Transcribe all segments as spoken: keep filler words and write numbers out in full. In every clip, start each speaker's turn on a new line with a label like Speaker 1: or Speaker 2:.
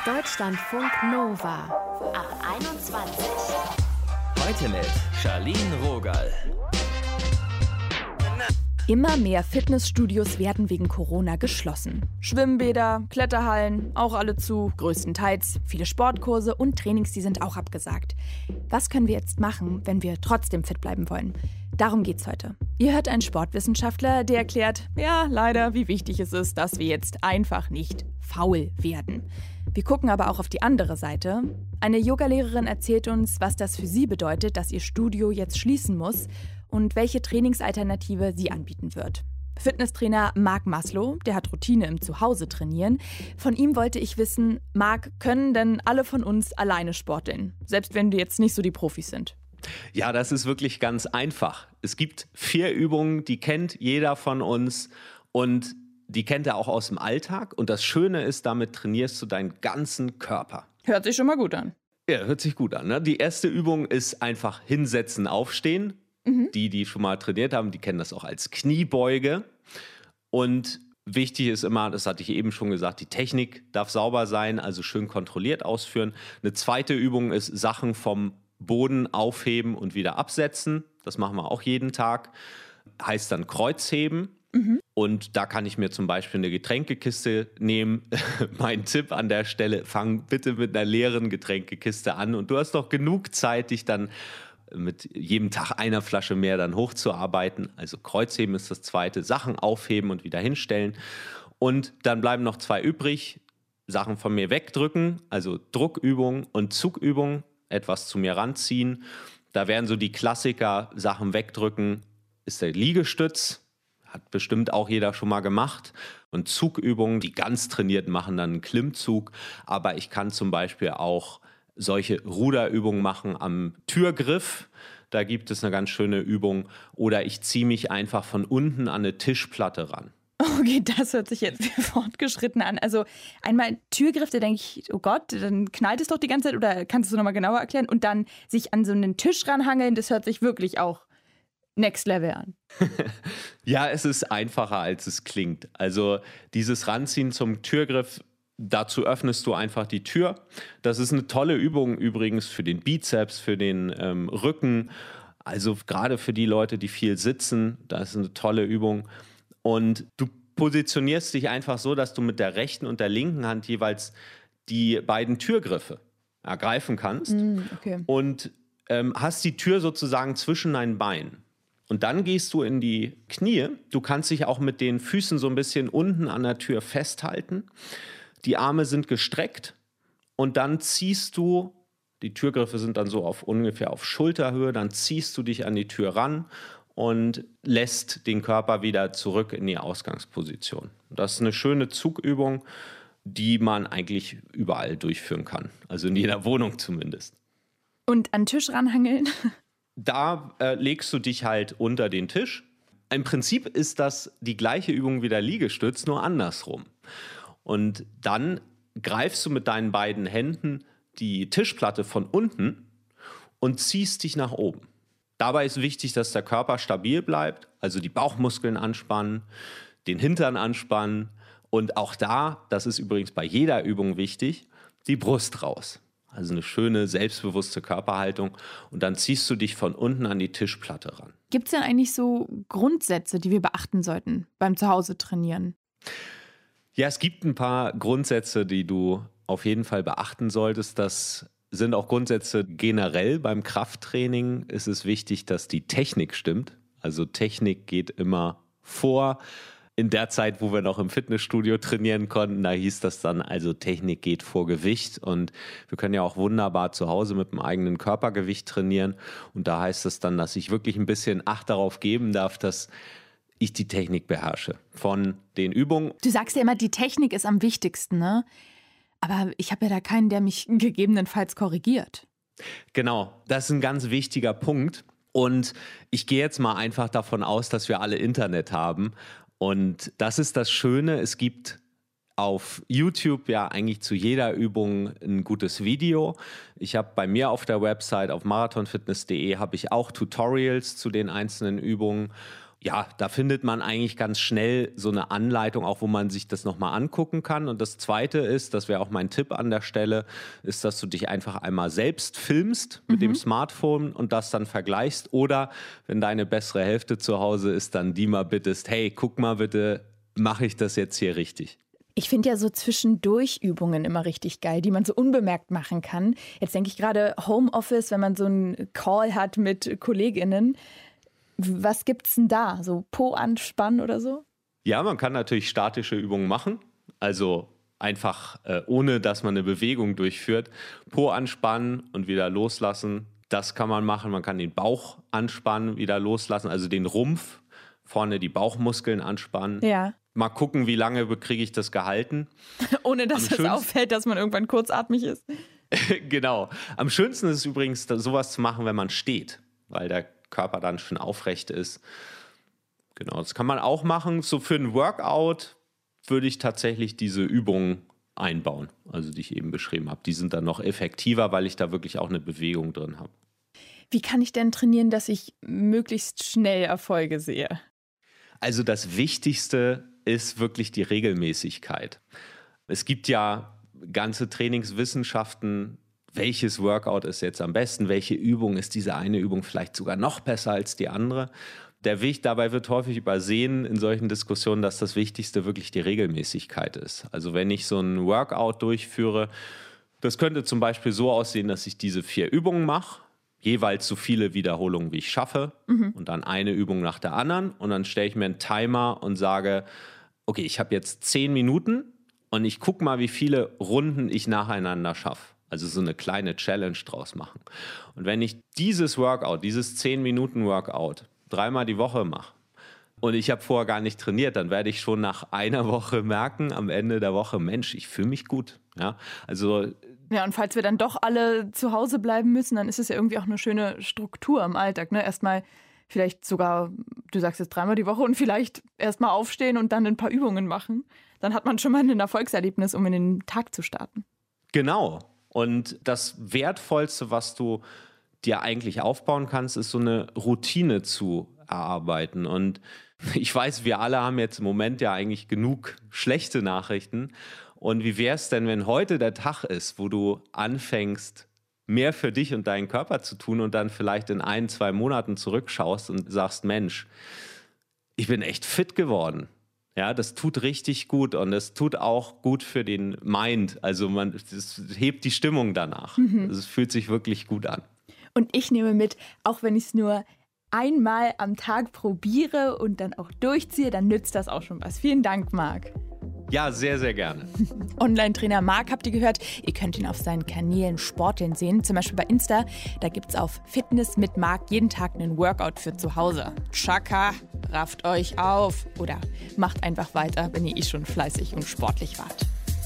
Speaker 1: Deutschlandfunk Nova ab einundzwanzig.
Speaker 2: Heute mit Charlene Rogal.
Speaker 3: Immer mehr Fitnessstudios werden wegen Corona geschlossen. Schwimmbäder, Kletterhallen, auch alle zu, größtenteils. Viele Sportkurse und Trainings, die sind auch abgesagt. Was können wir jetzt machen, wenn wir trotzdem fit bleiben wollen? Darum geht's heute. Ihr hört einen Sportwissenschaftler, der erklärt, ja, leider, wie wichtig es ist, dass wir jetzt einfach nicht faul werden. Wir gucken aber auch auf die andere Seite. Eine Yogalehrerin erzählt uns, was das für sie bedeutet, dass ihr Studio jetzt schließen muss und welche Trainingsalternative sie anbieten wird. Fitnesstrainer Marc Maslow, der hat Routine im Zuhause trainieren. Von ihm wollte ich wissen, Marc, können denn alle von uns alleine sporteln? Selbst wenn wir jetzt nicht so die Profis sind.
Speaker 4: Ja, das ist wirklich ganz einfach. Es gibt vier Übungen, die kennt jeder von uns und die kennt er auch aus dem Alltag. Und das Schöne ist, damit trainierst du deinen ganzen Körper.
Speaker 3: Hört sich schon mal gut an.
Speaker 4: Ja, hört sich gut an. Ne? Die erste Übung ist einfach hinsetzen, aufstehen. Mhm. Die, die schon mal trainiert haben, die kennen das auch als Kniebeuge. Und wichtig ist immer, das hatte ich eben schon gesagt, die Technik darf sauber sein, also schön kontrolliert ausführen. Eine zweite Übung ist Sachen vom Boden aufheben und wieder absetzen. Das machen wir auch jeden Tag. Heißt dann Kreuzheben. Mhm. Und da kann ich mir zum Beispiel eine Getränkekiste nehmen. Mein Tipp an der Stelle, fang bitte mit einer leeren Getränkekiste an. Und du hast noch genug Zeit, dich dann mit jedem Tag einer Flasche mehr dann hochzuarbeiten. Also Kreuzheben ist das zweite. Sachen aufheben und wieder hinstellen. Und dann bleiben noch zwei übrig. Sachen von mir wegdrücken, also Druckübung und Zugübung. Etwas zu mir ranziehen. Da wären so die Klassiker, Sachen wegdrücken, ist der Liegestütz. Hat bestimmt auch jeder schon mal gemacht. Und Zugübungen, die ganz trainiert machen, dann einen Klimmzug. Aber ich kann zum Beispiel auch solche Ruderübungen machen am Türgriff. Da gibt es eine ganz schöne Übung. Oder ich ziehe mich einfach von unten an eine Tischplatte ran.
Speaker 3: Okay, das hört sich jetzt fortgeschritten an. Also einmal Türgriff, da denke ich, oh Gott, dann knallt es doch die ganze Zeit. Oder kannst du es nochmal genauer erklären? Und dann sich an so einen Tisch ranhangeln, das hört sich wirklich auch Next Level an.
Speaker 4: Ja, es ist einfacher, als es klingt. Also dieses Ranziehen zum Türgriff, dazu öffnest du einfach die Tür. Das ist eine tolle Übung übrigens für den Bizeps, für den ähm, Rücken. Also gerade für die Leute, die viel sitzen, das ist eine tolle Übung. Und du positionierst dich einfach so, dass du mit der rechten und der linken Hand jeweils die beiden Türgriffe ergreifen kannst. Mm, okay. Und ähm, hast die Tür sozusagen zwischen deinen Beinen. Und dann gehst du in die Knie. Du kannst dich auch mit den Füßen so ein bisschen unten an der Tür festhalten. Die Arme sind gestreckt und dann ziehst du, die Türgriffe sind dann so auf ungefähr auf Schulterhöhe, dann ziehst du dich an die Tür ran und lässt den Körper wieder zurück in die Ausgangsposition. Das ist eine schöne Zugübung, die man eigentlich überall durchführen kann. Also in jeder Wohnung zumindest.
Speaker 3: Und an den Tisch ranhangeln?
Speaker 4: Da äh, legst du dich halt unter den Tisch. Im Prinzip ist das die gleiche Übung wie der Liegestütz, nur andersrum. Und dann greifst du mit deinen beiden Händen die Tischplatte von unten und ziehst dich nach oben. Dabei ist wichtig, dass der Körper stabil bleibt, also die Bauchmuskeln anspannen, den Hintern anspannen und auch da, das ist übrigens bei jeder Übung wichtig, die Brust raus. Also eine schöne, selbstbewusste Körperhaltung und dann ziehst du dich von unten an die Tischplatte ran.
Speaker 3: Gibt es denn eigentlich so Grundsätze, die wir beachten sollten beim Zuhause trainieren?
Speaker 4: Ja, es gibt ein paar Grundsätze, die du auf jeden Fall beachten solltest. Das sind auch Grundsätze generell beim Krafttraining. Ist es wichtig, dass die Technik stimmt. Also Technik geht immer vor. In der Zeit, wo wir noch im Fitnessstudio trainieren konnten, da hieß das dann, also Technik geht vor Gewicht. Und wir können ja auch wunderbar zu Hause mit dem eigenen Körpergewicht trainieren. Und da heißt es dann, dass ich wirklich ein bisschen Acht darauf geben darf, dass ich die Technik beherrsche von den Übungen.
Speaker 3: Du sagst ja immer, die Technik ist am wichtigsten, ne? Aber ich habe ja da keinen, der mich gegebenenfalls korrigiert.
Speaker 4: Genau, das ist ein ganz wichtiger Punkt. Und ich gehe jetzt mal einfach davon aus, dass wir alle Internet haben. Und das ist das Schöne, es gibt auf YouTube ja eigentlich zu jeder Übung ein gutes Video. Ich habe bei mir auf der Website auf marathonfitness punkt de habe ich auch Tutorials zu den einzelnen Übungen. Ja, da findet man eigentlich ganz schnell so eine Anleitung, auch wo man sich das nochmal angucken kann. Und das Zweite ist, das wäre auch mein Tipp an der Stelle, ist, dass du dich einfach einmal selbst filmst mit mhm. dem Smartphone und das dann vergleichst. Oder wenn deine bessere Hälfte zu Hause ist, dann die mal bittest, hey, guck mal bitte, mache ich das jetzt hier richtig?
Speaker 3: Ich finde ja so Zwischendurch-Übungen immer richtig geil, die man so unbemerkt machen kann. Jetzt denke ich gerade Homeoffice, wenn man so einen Call hat mit KollegInnen. Was gibt's denn da? So Po anspannen oder so?
Speaker 4: Ja, man kann natürlich statische Übungen machen. Also einfach, äh, ohne dass man eine Bewegung durchführt. Po anspannen und wieder loslassen. Das kann man machen. Man kann den Bauch anspannen, wieder loslassen. Also den Rumpf, vorne die Bauchmuskeln anspannen. Ja. Mal gucken, wie lange kriege ich das gehalten.
Speaker 3: Ohne dass es auffällt, dass man irgendwann kurzatmig ist.
Speaker 4: Genau. Am schönsten ist es übrigens, sowas zu machen, wenn man steht. Weil der Körper dann schon aufrecht ist. Genau, das kann man auch machen. So für ein Workout würde ich tatsächlich diese Übungen einbauen, also die ich eben beschrieben habe. Die sind dann noch effektiver, weil ich da wirklich auch eine Bewegung drin habe.
Speaker 3: Wie kann ich denn trainieren, dass ich möglichst schnell Erfolge sehe?
Speaker 4: Also das Wichtigste ist wirklich die Regelmäßigkeit. Es gibt ja ganze Trainingswissenschaften, welches Workout ist jetzt am besten, welche Übung ist diese eine Übung vielleicht sogar noch besser als die andere. Der Weg dabei wird häufig übersehen in solchen Diskussionen, dass das Wichtigste wirklich die Regelmäßigkeit ist. Also wenn ich so ein Workout durchführe, das könnte zum Beispiel so aussehen, dass ich diese vier Übungen mache, jeweils so viele Wiederholungen, wie ich schaffe, mhm. und dann eine Übung nach der anderen. Und dann stelle ich mir einen Timer und sage, okay, ich habe jetzt zehn Minuten und ich gucke mal, wie viele Runden ich nacheinander schaffe. Also so eine kleine Challenge draus machen. Und wenn ich dieses Workout, dieses zehn-Minuten-Workout dreimal die Woche mache und ich habe vorher gar nicht trainiert, dann werde ich schon nach einer Woche merken, am Ende der Woche, Mensch, ich fühle mich gut. Ja, also
Speaker 3: ja, und falls wir dann doch alle zu Hause bleiben müssen, dann ist es ja irgendwie auch eine schöne Struktur im Alltag. Ne? Erstmal vielleicht sogar, du sagst jetzt dreimal die Woche, und vielleicht erstmal aufstehen und dann ein paar Übungen machen. Dann hat man schon mal ein Erfolgserlebnis, um in den Tag zu starten.
Speaker 4: Genau. Und das Wertvollste, was du dir eigentlich aufbauen kannst, ist so eine Routine zu erarbeiten. Und ich weiß, wir alle haben jetzt im Moment ja eigentlich genug schlechte Nachrichten. Und wie wäre es denn, wenn heute der Tag ist, wo du anfängst, mehr für dich und deinen Körper zu tun und dann vielleicht in ein, zwei Monaten zurückschaust und sagst, Mensch, ich bin echt fit geworden. Ja, das tut richtig gut und es tut auch gut für den Mind. Also man, es hebt die Stimmung danach. Mhm. Also es fühlt sich wirklich gut an.
Speaker 3: Und ich nehme mit, auch wenn ich es nur einmal am Tag probiere und dann auch durchziehe, dann nützt das auch schon was. Vielen Dank, Marc.
Speaker 4: Ja, sehr, sehr gerne.
Speaker 3: Online-Trainer Marc habt ihr gehört. Ihr könnt ihn auf seinen Kanälen Sporteln sehen. Zum Beispiel bei Insta. Da gibt es auf Fitness mit Marc jeden Tag einen Workout für zu Hause. Chaka, rafft euch auf. Oder macht einfach weiter, wenn ihr eh schon fleißig und sportlich wart.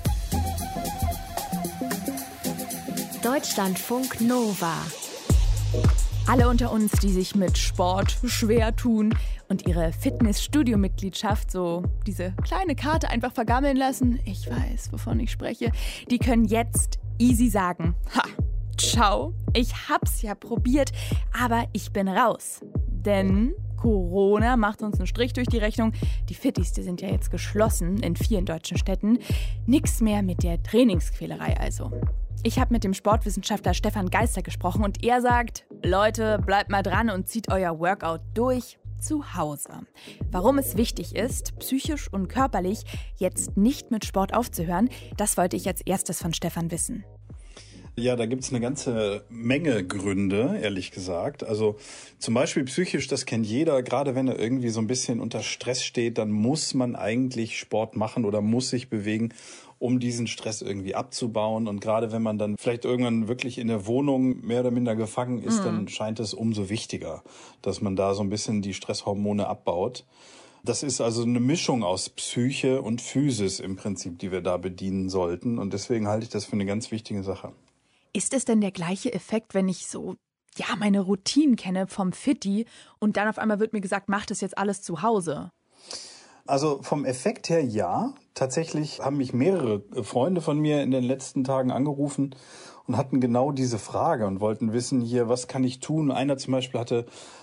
Speaker 1: Deutschlandfunk Nova.
Speaker 3: Alle unter uns, die sich mit Sport schwer tun und ihre Fitnessstudio-Mitgliedschaft, so diese kleine Karte einfach vergammeln lassen, ich weiß, wovon ich spreche, die können jetzt easy sagen, ha, ciao, ich hab's ja probiert, aber ich bin raus. Denn Corona macht uns einen Strich durch die Rechnung. Die Fittis, die sind ja jetzt geschlossen in vielen deutschen Städten. Nix mehr mit der Trainingsquälerei also. Ich habe mit dem Sportwissenschaftler Stefan Geister gesprochen und er sagt, Leute, bleibt mal dran und zieht euer Workout durch zu Hause. Warum es wichtig ist, psychisch und körperlich jetzt nicht mit Sport aufzuhören, das wollte ich als erstes von Stefan wissen.
Speaker 5: Ja, da gibt's eine ganze Menge Gründe, ehrlich gesagt. Also zum Beispiel psychisch, das kennt jeder. Gerade wenn er irgendwie so ein bisschen unter Stress steht, dann muss man eigentlich Sport machen oder muss sich bewegen, um diesen Stress irgendwie abzubauen. Und gerade wenn man dann vielleicht irgendwann wirklich in der Wohnung mehr oder minder gefangen ist, mhm. dann scheint es umso wichtiger, dass man da so ein bisschen die Stresshormone abbaut. Das ist also eine Mischung aus Psyche und Physis im Prinzip, die wir da bedienen sollten. Und deswegen halte ich das für eine ganz wichtige Sache.
Speaker 3: Ist es denn der gleiche Effekt, wenn ich so, ja, meine Routinen kenne vom Fitti und dann auf einmal wird mir gesagt, mach das jetzt alles zu Hause?
Speaker 5: Also vom Effekt her ja. Tatsächlich haben mich mehrere Freunde von mir in den letzten Tagen angerufen und hatten genau diese Frage und wollten wissen hier, was kann ich tun? Einer zum Beispiel hatte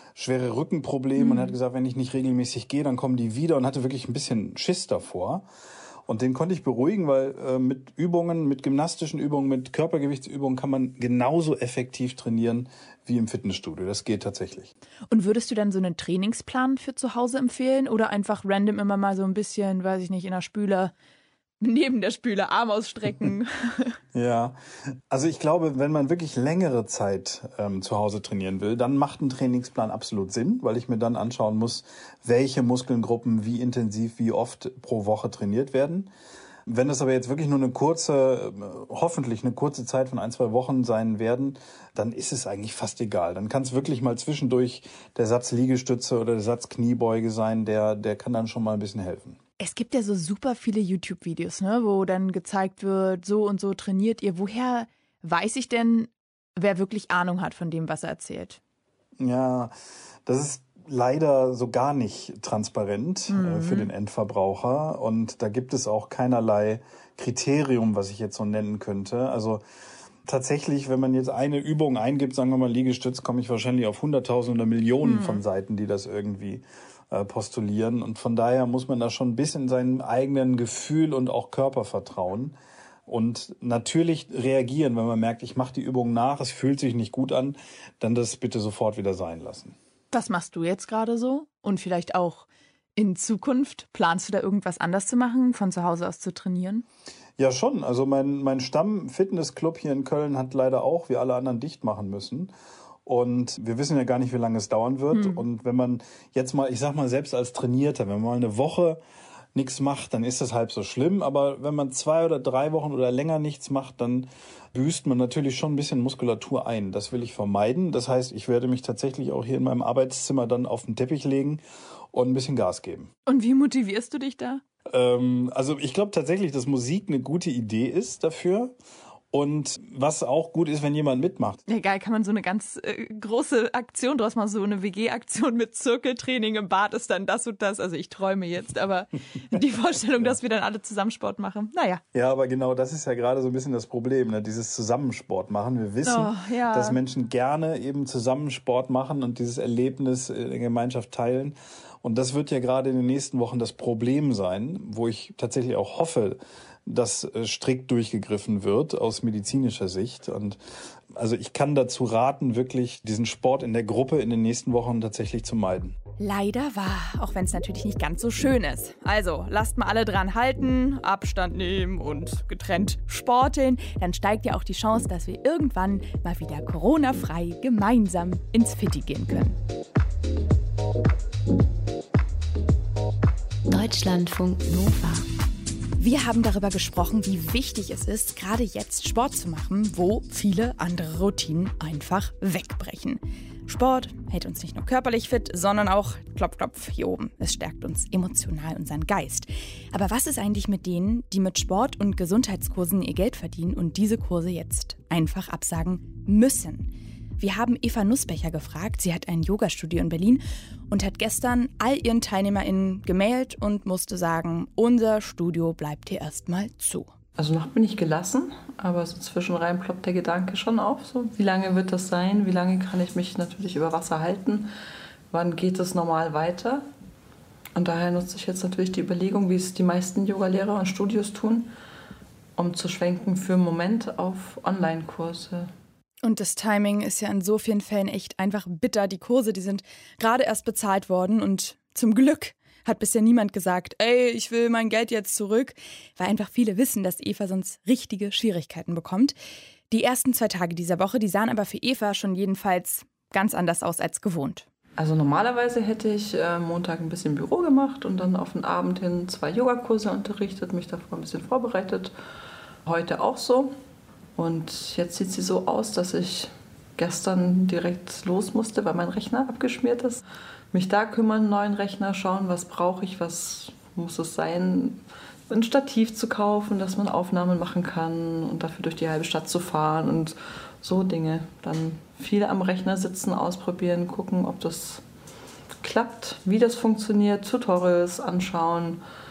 Speaker 5: schwere Rückenprobleme mhm. und hat gesagt, wenn ich nicht regelmäßig gehe, dann kommen die wieder und hatte wirklich ein bisschen Schiss davor. Und den konnte ich beruhigen, weil äh, mit Übungen, mit gymnastischen Übungen, mit Körpergewichtsübungen kann man genauso effektiv trainieren wie im Fitnessstudio. Das geht tatsächlich.
Speaker 3: Und würdest du dann so einen Trainingsplan für zu Hause empfehlen oder einfach random immer mal so ein bisschen, weiß ich nicht, in der Spüle, neben der Spüle Arm ausstrecken?
Speaker 5: Ja, also ich glaube, wenn man wirklich längere Zeit ähm, zu Hause trainieren will, dann macht ein Trainingsplan absolut Sinn, weil ich mir dann anschauen muss, welche Muskelgruppen wie intensiv, wie oft pro Woche trainiert werden. Wenn das aber jetzt wirklich nur eine kurze, hoffentlich eine kurze Zeit von ein, zwei Wochen sein werden, dann ist es eigentlich fast egal. Dann kann es wirklich mal zwischendurch der Satz Liegestütze oder der Satz Kniebeuge sein, der, der kann dann schon mal ein bisschen helfen.
Speaker 3: Es gibt ja so super viele YouTube-Videos, ne, wo dann gezeigt wird, so und so trainiert ihr. Woher weiß ich denn, wer wirklich Ahnung hat von dem, was er erzählt?
Speaker 5: Ja, das ist leider so gar nicht transparent mhm. äh, für den Endverbraucher. Und da gibt es auch keinerlei Kriterium, was ich jetzt so nennen könnte. Also tatsächlich, wenn man jetzt eine Übung eingibt, sagen wir mal Liegestütz, komme ich wahrscheinlich auf hunderttausend oder Millionen mhm. von Seiten, die das irgendwie postulieren. Und von daher muss man da schon ein bisschen seinem eigenen Gefühl und auch Körper vertrauen. Und natürlich reagieren, wenn man merkt, ich mache die Übung nach, es fühlt sich nicht gut an, dann das bitte sofort wieder sein lassen.
Speaker 3: Was machst du jetzt gerade so? Und vielleicht auch in Zukunft? Planst du da irgendwas anders zu machen, von zu Hause aus zu trainieren?
Speaker 5: Ja, schon. Also mein, mein Stamm-Fitnessclub hier in Köln hat leider auch, wie alle anderen, dicht machen müssen. Und wir wissen ja gar nicht, wie lange es dauern wird. Hm. Und wenn man jetzt mal, ich sag mal, selbst als Trainierter, wenn man mal eine Woche nichts macht, dann ist das halb so schlimm. Aber wenn man zwei oder drei Wochen oder länger nichts macht, dann büßt man natürlich schon ein bisschen Muskulatur ein. Das will ich vermeiden. Das heißt, ich werde mich tatsächlich auch hier in meinem Arbeitszimmer dann auf den Teppich legen und ein bisschen Gas geben.
Speaker 3: Und wie motivierst du dich da?
Speaker 5: Ähm, also ich glaube tatsächlich, dass Musik eine gute Idee ist dafür. Und was auch gut ist, wenn jemand mitmacht.
Speaker 3: Ja, geil, kann man so eine ganz äh, große Aktion draus machen, so eine W G-Aktion mit Zirkeltraining im Bad ist dann das und das. Also ich träume jetzt, aber die Vorstellung, dass wir dann alle zusammen Sport machen, naja.
Speaker 5: Ja, aber genau das ist ja gerade so ein bisschen das Problem, ne? Dieses Zusammensport machen. Wir wissen,
Speaker 3: oh, ja.
Speaker 5: dass Menschen gerne eben zusammen Sport machen und dieses Erlebnis in der Gemeinschaft teilen. Und das wird ja gerade in den nächsten Wochen das Problem sein, wo ich tatsächlich auch hoffe, dass strikt durchgegriffen wird aus medizinischer Sicht. Und also ich kann dazu raten, wirklich diesen Sport in der Gruppe in den nächsten Wochen tatsächlich zu meiden.
Speaker 3: Leider wahr, auch wenn es natürlich nicht ganz so schön ist. Also lasst mal alle dran halten, Abstand nehmen und getrennt sporteln. Dann steigt ja auch die Chance, dass wir irgendwann mal wieder Corona-frei gemeinsam ins Fitti gehen können.
Speaker 1: Deutschlandfunk Nova.
Speaker 3: Wir haben darüber gesprochen, wie wichtig es ist, gerade jetzt Sport zu machen, wo viele andere Routinen einfach wegbrechen. Sport hält uns nicht nur körperlich fit, sondern auch, klopf, klopf, hier oben, es stärkt uns emotional unseren Geist. Aber was ist eigentlich mit denen, die mit Sport- und Gesundheitskursen ihr Geld verdienen und diese Kurse jetzt einfach absagen müssen? Wir haben Eva Nussbecher gefragt, sie hat ein Yoga-Studio in Berlin und hat gestern all ihren TeilnehmerInnen gemailt und musste sagen, unser Studio bleibt hier erstmal zu.
Speaker 6: Also noch bin ich gelassen, aber so zwischenrein ploppt der Gedanke schon auf. So, wie lange wird das sein? Wie lange kann ich mich natürlich über Wasser halten? Wann geht es normal weiter? Und daher nutze ich jetzt natürlich die Überlegung, wie es die meisten Yogalehrer und Studios tun, um zu schwenken für einen Moment auf Online-Kurse.
Speaker 3: Und das Timing ist ja in so vielen Fällen echt einfach bitter. Die Kurse, die sind gerade erst bezahlt worden und zum Glück hat bisher niemand gesagt, ey, ich will mein Geld jetzt zurück, weil einfach viele wissen, dass Eva sonst richtige Schwierigkeiten bekommt. Die ersten zwei Tage dieser Woche, die sahen aber für Eva schon jedenfalls ganz anders aus als gewohnt.
Speaker 6: Also normalerweise hätte ich äh, Montag ein bisschen Büro gemacht und dann auf den Abend hin zwei Yogakurse unterrichtet, mich davor ein bisschen vorbereitet. Heute auch so. Und jetzt sieht sie so aus, dass ich gestern direkt los musste, weil mein Rechner abgeschmiert ist. Mich da kümmern, neuen Rechner, schauen, was brauche ich, was muss es sein, ein Stativ zu kaufen, dass man Aufnahmen machen kann und dafür durch die halbe Stadt zu fahren und so Dinge. Dann viel am Rechner sitzen, ausprobieren, gucken, ob das klappt, wie das funktioniert, Tutorials anschauen.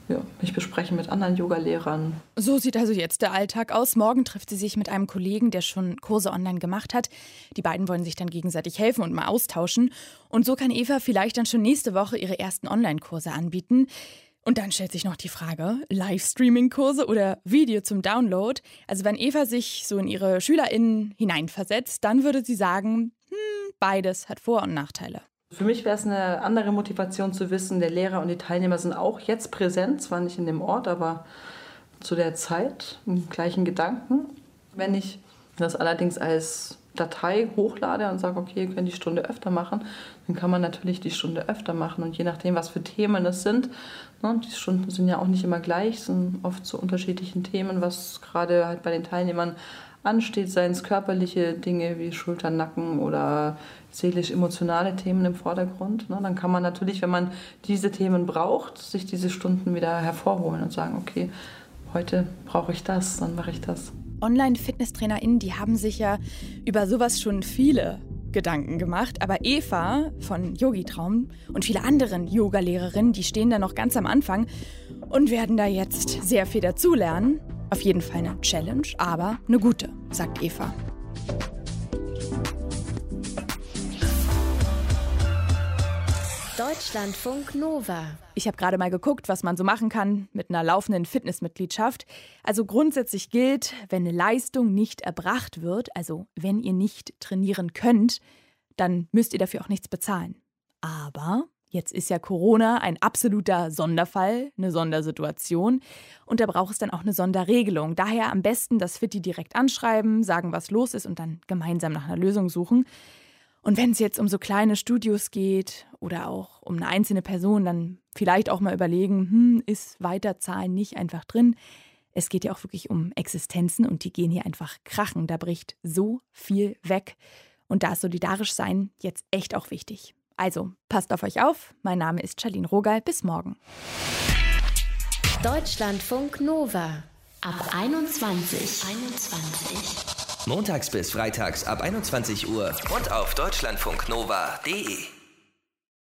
Speaker 6: ja, mich besprechen mit anderen Yogalehrern.
Speaker 3: So sieht also jetzt der Alltag aus. Morgen trifft sie sich mit einem Kollegen, der schon Kurse online gemacht hat. Die beiden wollen sich dann gegenseitig helfen und mal austauschen. Und so kann Eva vielleicht dann schon nächste Woche ihre ersten Online-Kurse anbieten. Und dann stellt sich noch die Frage, Livestreaming-Kurse oder Video zum Download? Also wenn Eva sich so in ihre SchülerInnen hineinversetzt, dann würde sie sagen, hm, beides hat Vor- und Nachteile.
Speaker 6: Für mich wäre es eine andere Motivation zu wissen, der Lehrer und die Teilnehmer sind auch jetzt präsent, zwar nicht in dem Ort, aber zu der Zeit, im gleichen Gedanken. Wenn ich das allerdings als Datei hochlade und sage, okay, ihr könnt die Stunde öfter machen, dann kann man natürlich die Stunde öfter machen. Und je nachdem, was für Themen es sind, ne, die Stunden sind ja auch nicht immer gleich, sind oft zu unterschiedlichen Themen, was gerade halt bei den Teilnehmern ansteht, seien es körperliche Dinge wie Schultern, Nacken oder seelisch-emotionale Themen im Vordergrund. Ne, dann kann man natürlich, wenn man diese Themen braucht, sich diese Stunden wieder hervorholen und sagen, okay, heute brauche ich das, dann mache ich das.
Speaker 3: Online-FitnesstrainerInnen, die haben sich ja über sowas schon viele Gedanken gemacht. Aber Eva von Yogitraum und viele anderen Yogalehrerinnen, die stehen da noch ganz am Anfang und werden da jetzt sehr viel dazulernen. Auf jeden Fall eine Challenge, aber eine gute, sagt Eva.
Speaker 1: Deutschlandfunk Nova.
Speaker 3: Ich habe gerade mal geguckt, was man so machen kann mit einer laufenden Fitnessmitgliedschaft. Also grundsätzlich gilt, wenn eine Leistung nicht erbracht wird, also wenn ihr nicht trainieren könnt, dann müsst ihr dafür auch nichts bezahlen. Aber jetzt ist ja Corona ein absoluter Sonderfall, eine Sondersituation. Und da braucht es dann auch eine Sonderregelung. Daher am besten das Fitti direkt anschreiben, sagen, was los ist und dann gemeinsam nach einer Lösung suchen. Und wenn es jetzt um so kleine Studios geht oder auch um eine einzelne Person, dann vielleicht auch mal überlegen, hm, ist Weiterzahlen nicht einfach drin? Es geht ja auch wirklich um Existenzen und die gehen hier einfach krachen. Da bricht so viel weg. Und da ist solidarisch sein jetzt echt auch wichtig. Also, passt auf euch auf. Mein Name ist Charlene Rogal. Bis morgen.
Speaker 1: Deutschlandfunk Nova. Ab einundzwanzig. einundzwanzig.
Speaker 2: Montags bis freitags ab einundzwanzig Uhr und auf deutschlandfunknova punkt de.